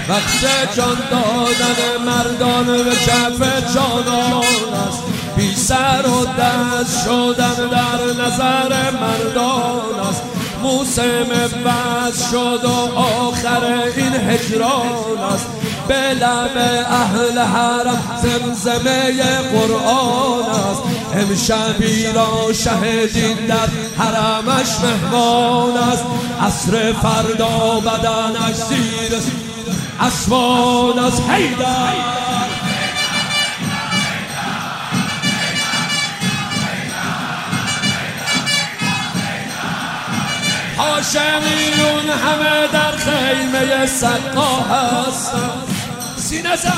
وقت جان دادن مردان به کف جانان است، بی سر و دست شدن در نظر مردان است. موسم وصل شد و آخر این هجران است، به لب اهل حرم زمزمه قرآن است. امشبی را شهدین در حرمش مهمان است، عصر فردا بدنش زیر اسوان است. حیدر هاشمیون همه در خیمه سقا هستن. سینه زن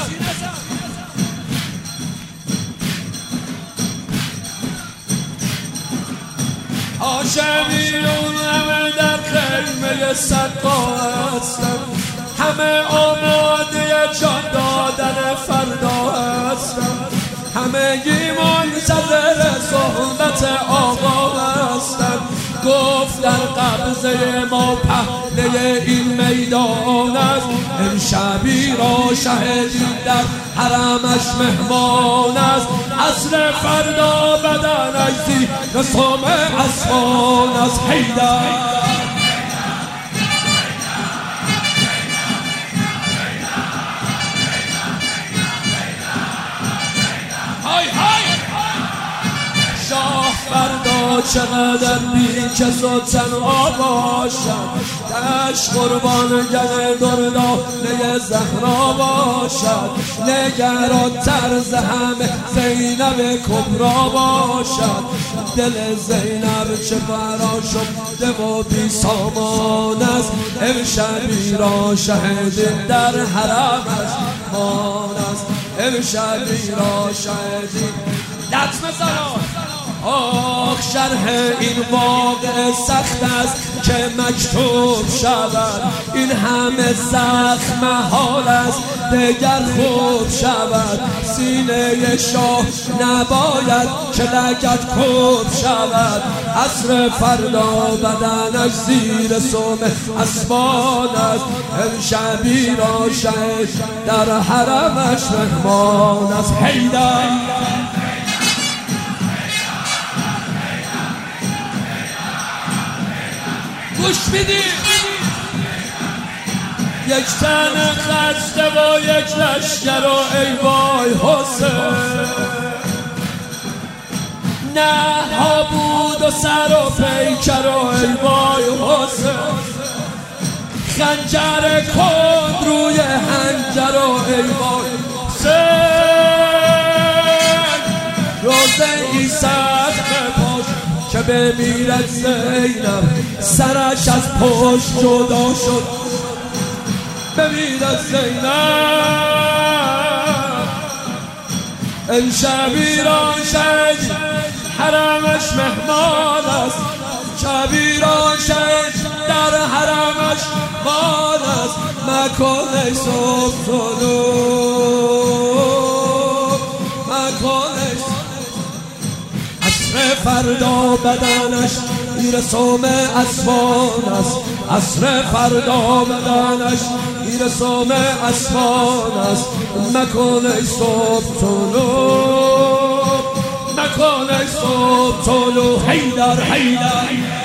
هاشمیون همه در خیمه سقا هستن، همه آماده جان دادن فردا هستن، همه منتظر صحبت آقا هستن. گفت در قبضه ما پهنه این میدان است، امشبی را شهدی در حرمش مهمان است. عصر فردا بدنش زیر سم اسوان است. حیدر فردا چقدر بی کس و تنها باشد، دشت قربان گل دردانه زهرا باشد، نگران‌تر ز همه زینب کبرا باشد. دل زینب چه برآشفته و بی سامان است، امشبی را شهدی در حرمش مهمان است. امشبی را شهدی لطمه زنان. آخ شرح این واقع سخت است که مکتوب شود، این همه زخم حال است دگر خوب شود. سینه شاه نباید که لگد کوب شود، عصر فردا بدنش زیر سم اسوان است. امشبی را شهد در حرمش مهمان است. حیدر گوش میدی یک تن خسته و یک لشکر و ای وای حسین، نه ها بود و سر و پیکر و ای وای حسین، خنجر کند روی حنجر و ای وای حسین. روزه ای سخت پاش که بمیرد زینب، سرش از پشت جدا شد بمیرد زینب. امشبی را شهد حرمش مهمان است، شبی را شهد در حرمش مهمان است. مکن ای صبح طلوع، مکن ای عصر فردا بدنش زیر سم اسوان است، عصر فردا بدنش زیر سم اسوان است. مکن ای صبح طلوع، مکن ای صبح طلوع. حیدر حیدر